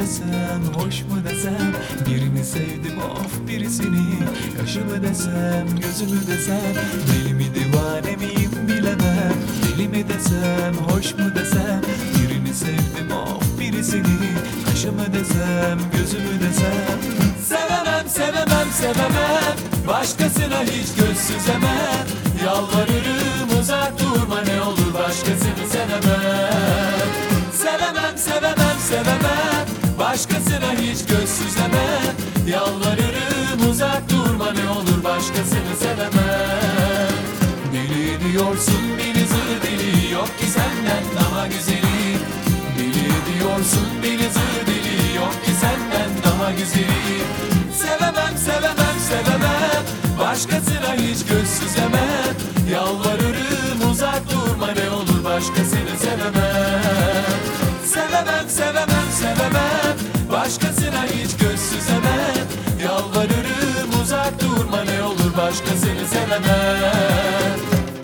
desem, hoş mu desem, birini sevdim of birisini. Yaşımı desem, gözümü desem, deli mi divane miyim bilemem. Deli mi desem, hoş mu desem, birini sevdim of birisini. Yaşımı desem, gözümü desem, sevemem, sevemem, sevemem, başkasına hiç göz süzemem. Yalvarırım uzak durma, ne olur başkasını sevemem. Sevemem, sevemem, sevemem, başkasına hiç göz süzemem. Yalvarırım uzak durma, ne olur başkasını sevemem. Deli diyorsun beni, zır deli, yok ki senden daha güzeli. Deli diyorsun beni, zır deli, yok ki senden daha güzeli. Sevemem, sevemem, sevemem, başkasına hiç göz süzemem. Yalvarırım uzak durma, ne olur başkasını sevemem. Sevemem, sevemem, sevemem, başkasına hiç göz süzemem. Yalvarırım uzak durma, ne olur başkasını sevemem.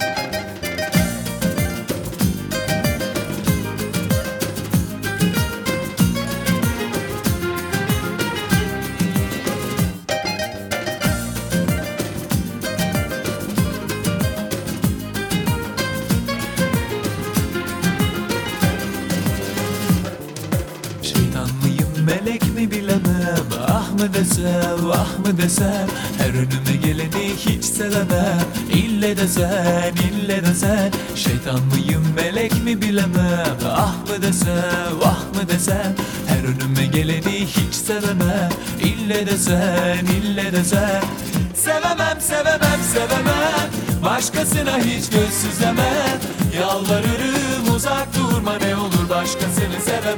Şeytan mıyım, melek mi bilemem. Ah mı desem, ah mı desem, her önüme geleni hiç sevemem. İlle desen, ille desen, şeytan mıyım, melek mi bilemem. Ah mı desem, ah mı desem, her önüme geleni hiç sevemem. İlle desen, ille desen, sevemem, sevemem, sevemem, başkasına hiç göz süzemem. Yalvarırım uzak durma, ne olur başkasını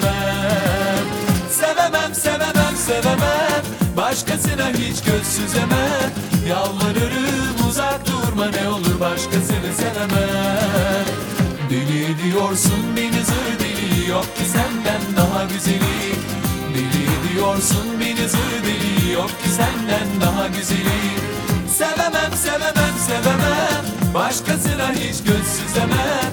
sevemem. Sevemem, sevemem, sevemem, başkasına hiç göz süzemem. Yalvarırım uzak durma, ne olur başkasını sevemem. Deli diyorsun beni, zır deli, yok ki senden daha güzeli. Deli diyorsun beni, zır deli, yok ki senden daha güzeli. Sevemem, sevemem, sevemem, başkasına hiç göz süzemem.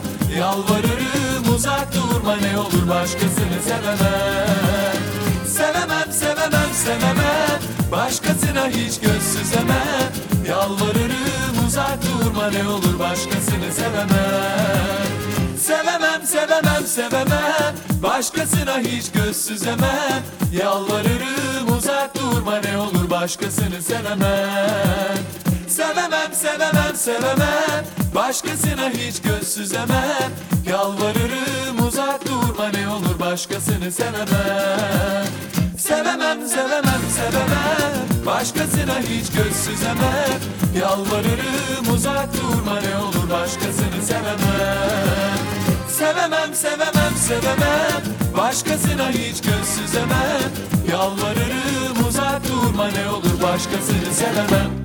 Yalvarırım uzak durma, ne olur başkasını sevemem. Sevemem, sevemem, sevemem, başkasına hiç göz süzemem. Yalvarırım uzak durma, ne olur başkasını sevemem. Sevemem, sevemem, sevemem, başkasına hiç göz süzemem. Yalvarırım uzak durma, ne olur başkasını sevemem. Sevemem, sevemem, sevemem, başkasına hiç göz süzemem. Yalvarırım uzak durma, ne olur başkasını sevemem. Sevemem, sevemem, sevemem, başkasına hiç göz süzemem. Yalvarırım uzak durma, ne olur başkasını sevemem. Sevemem, sevemem, sevemem, başkasına hiç göz süzemem. Yalvarırım uzak durma, ne olur başkasını sevemem.